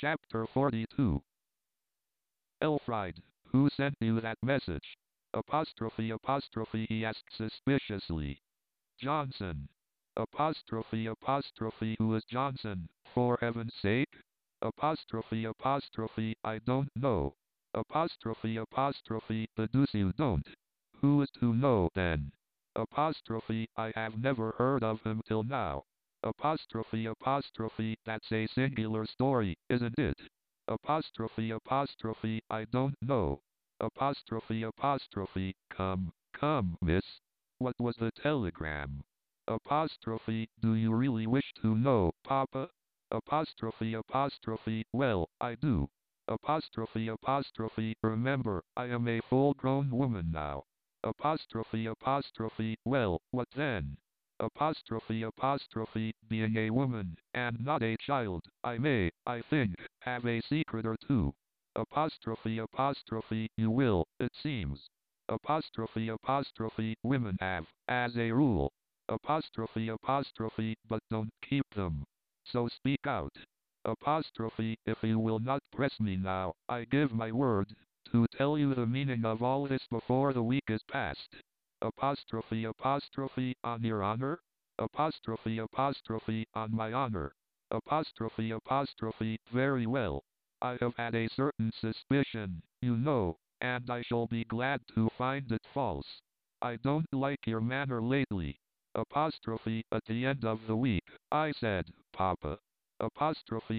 Chapter 42. Elfried, who sent you that message? Apostrophe, he asked suspiciously. Johnson. Apostrophe, who is Johnson, for heaven's sake? Apostrophe, I don't know. Apostrophe, the deuce you don't. Who is to know then? Apostrophe, I have never heard of him till now. Apostrophe, that's a singular story, isn't it? Apostrophe, I don't know. Apostrophe, come, miss. What was the telegram? Apostrophe, do you really wish to know, Papa? Apostrophe, well, I do. Apostrophe, remember, I am a full-grown woman now. Apostrophe, well, what then? Apostrophe, being a woman, and not a child, I may, I think, have a secret or two. Apostrophe, you will, it seems. Apostrophe, women have, as a rule. Apostrophe, but don't keep them. So speak out. Apostrophe, if you will not press me now, I give my word, to tell you the meaning of all this before the week is past. Apostrophe, on your honor? Apostrophe, on my honor. Apostrophe, very well. I have had a certain suspicion, you know, and I shall be glad to find it false. I don't like your manner lately. Apostrophe, at the end of the week, I said, Papa. Apostrophe,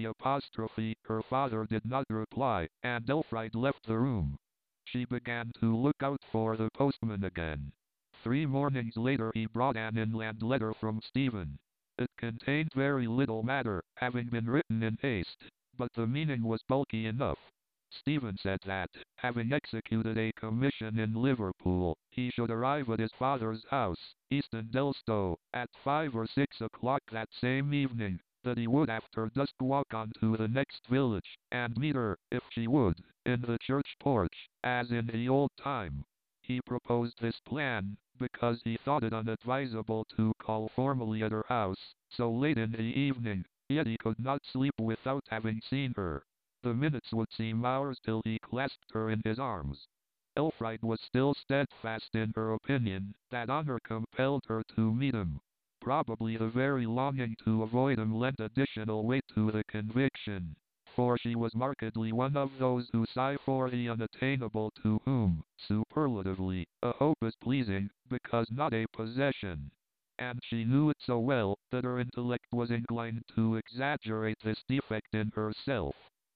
her father did not reply, and Elfried left the room. She began to look out for the postman again. 3 mornings later he brought an inland letter from Stephen. It contained very little matter, having been written in haste, but the meaning was bulky enough. Stephen said that, having executed a commission in Liverpool, he should arrive at his father's house, Easton Delstow, at 5 or 6 o'clock that same evening, that he would after dusk walk on to the next village, and meet her, if she would, in the church porch, as in the old time. He proposed this plan, because he thought it unadvisable to call formally at her house, so late in the evening, yet he could not sleep without having seen her. The minutes would seem hours till he clasped her in his arms. Elfried was still steadfast in her opinion, that honor compelled her to meet him. Probably the very longing to avoid him lent additional weight to the conviction, for she was markedly one of those who sigh for the unattainable, to whom, superlatively, a hope is pleasing, because not a possession. And she knew it so well, that her intellect was inclined to exaggerate this defect in herself.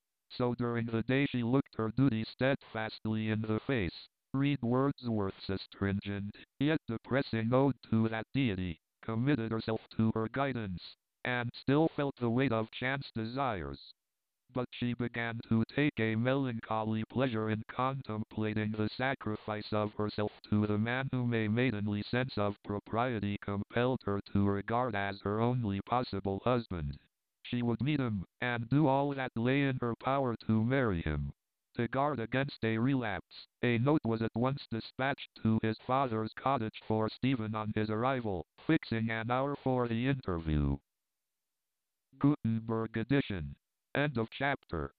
So during the day she looked her duty steadfastly in the face, read Wordsworth's astringent, yet depressing ode to that deity, committed herself to her guidance, and still felt the weight of chance desires. But she began to take a melancholy pleasure in contemplating the sacrifice of herself to the man whom a maidenly sense of propriety compelled her to regard as her only possible husband. She would meet him, and do all that lay in her power to marry him. To guard against a relapse, a note was at once dispatched to his father's cottage for Stephen on his arrival, fixing an hour for the interview. Gutenberg edition. End of chapter.